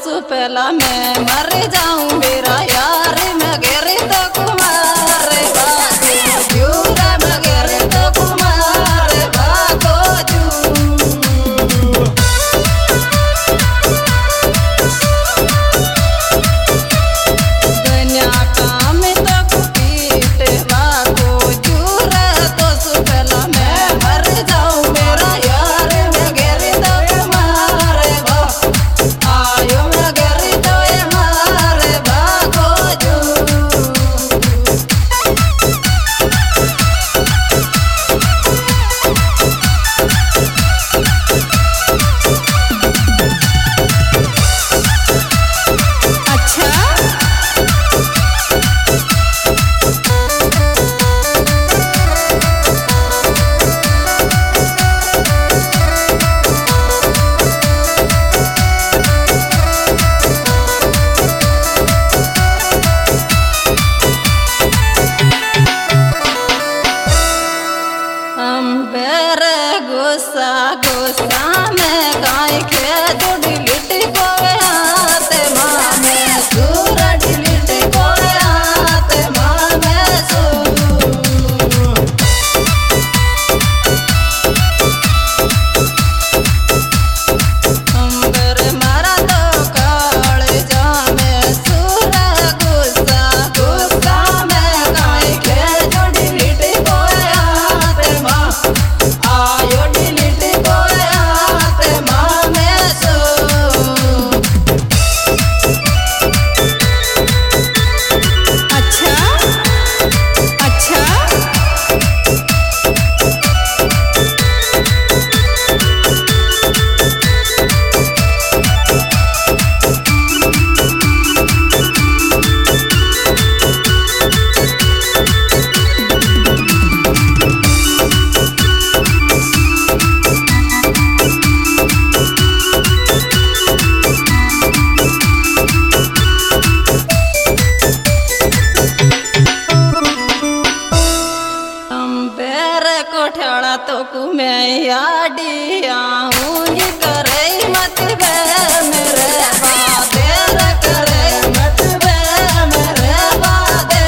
सु पहला मैं मर जाऊं मेरा यार मगेरे तो कुमार बाको जूरा मगेरे तो कुमार बाको जू दुनिया काम तो कुपीट बाको जूरा तो सु पहला मैं मर जाऊं मेरा यार मगेरे तो कुमार आयो मगेरे तो मार बाको जू अच्छा हम बेरे गुस्सा गुस्सा में काई के तो डिलीट कोवे आते माँ में सूर डिलीट कोवे आते माँ में सूर हम बेरे मारा तो काले जामे सूर गुस्सा गुस्सा में काई के तो डिलीट कोवे आते माँ आयो डिलीट कोवे आते माँ में सूर अच्छा अच्छा बेरे कोठड़ा तो कुमें याडी आऊंगी करे मत बे मेरे बादेर करे मत बे मेरे बादे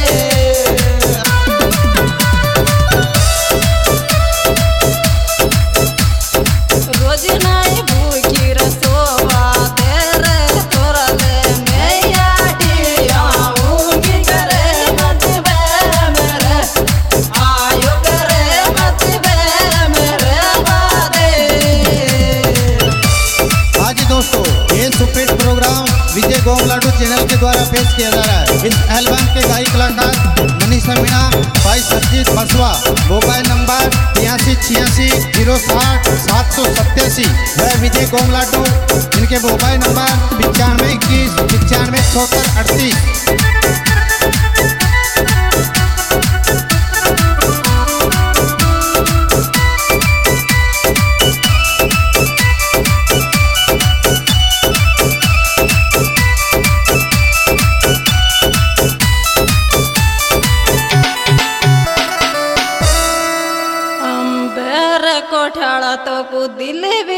रोज नहीं भूखी रसोवा तेरे तोरा ले मैं याडी आऊंगी करे मत बे मेरे आयो करे मत बे मेरे बादे आज दोस्तों ये superhit programme Vijay Gomladu channel के द्वारा पेश किया जा रहा है। इस एल्बम के गायक कलाकार मनीषा मीणा, भाई सरजीत बसवा, मोबाइल नंबर 8686 060 787 वह विजय गोमलाडू, इनके मोबाइल नंबर 9521 95 76 38। हम बेरे कोठड़ा तो कु दिल